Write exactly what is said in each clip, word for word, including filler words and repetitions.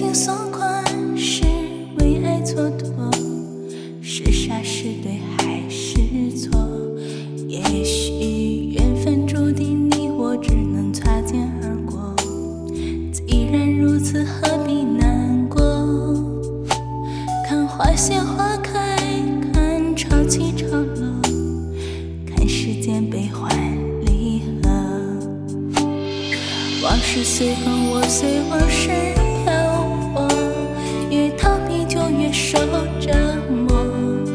情所困，是为爱蹉跎，是傻是对还是错？也许缘分注定你我只能擦肩而过，既然如此何必难过？看花谢花开，看潮起潮落，看世间悲欢离合。往事随风，我随往事漂泊，越逃避就越受折磨。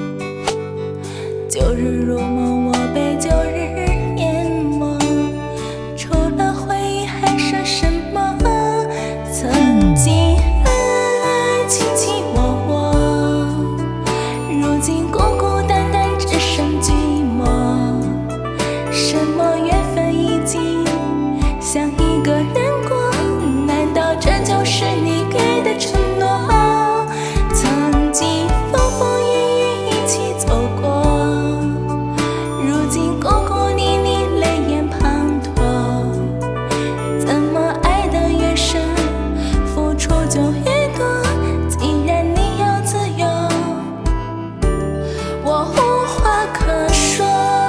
旧日如梦，我被旧日淹没，除了回忆还剩什么？曾经爱爱卿卿我我，如今孤孤单单只剩寂寞。什么缘分已经像一个人过，难道这就是你给的承诺？曾经风风雨雨一起走过，如今孤孤你你泪眼滂沱。怎么爱得越深，付出就越多？既然你要自由，我无话可说。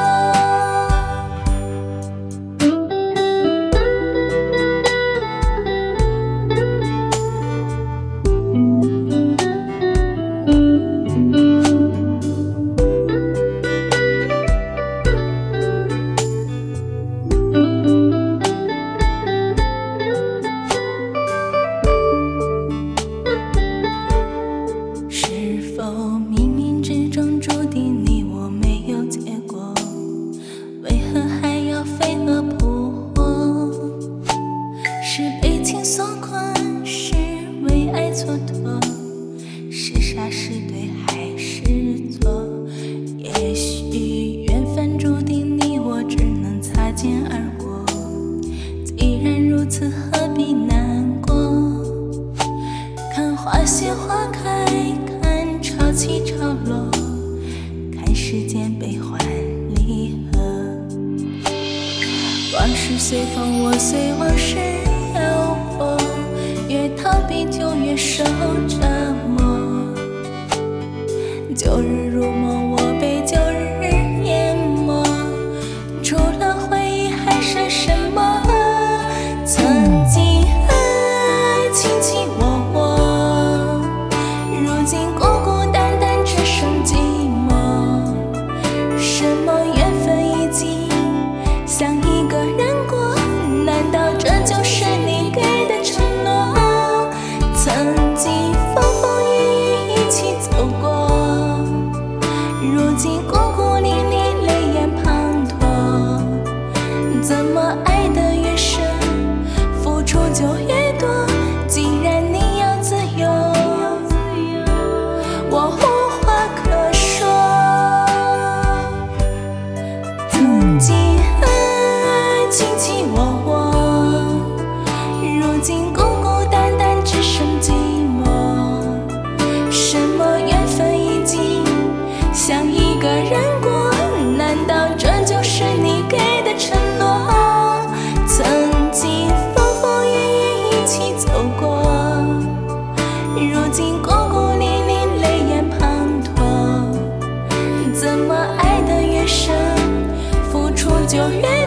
是否冥冥之中注定你我没有结果？为何还要飞蛾扑火？是被情所困，是为爱蹉跎，是傻是对还是错？也许缘分注定你我只能擦肩而过，既然如此何必难过？看花谢花开，看潮起潮落，看世间悲欢离合。往事随风，我随往事漂泊，越逃避就越受折磨。旧日如梦，我被旧日淹没，除了回忆还剩什么？曾经爱爱卿卿我我，如今孤孤单单只剩寂寞。什么缘分已经像一个人过，难道这就是你给的承诺？曾经风风雨雨一起走过，如今孤孤你你泪眼滂沱。怎么爱得越深，付出就越多？既然你要自由，我无话可说。曾经爱爱卿卿我我，如今孤孤单单只剩寂寞。什么缘分已经像一个人过，难道这就是你给的承诺？曾经风风雨雨一起走过，如今孤孤你你泪眼滂沱。怎么爱得越深，付出就越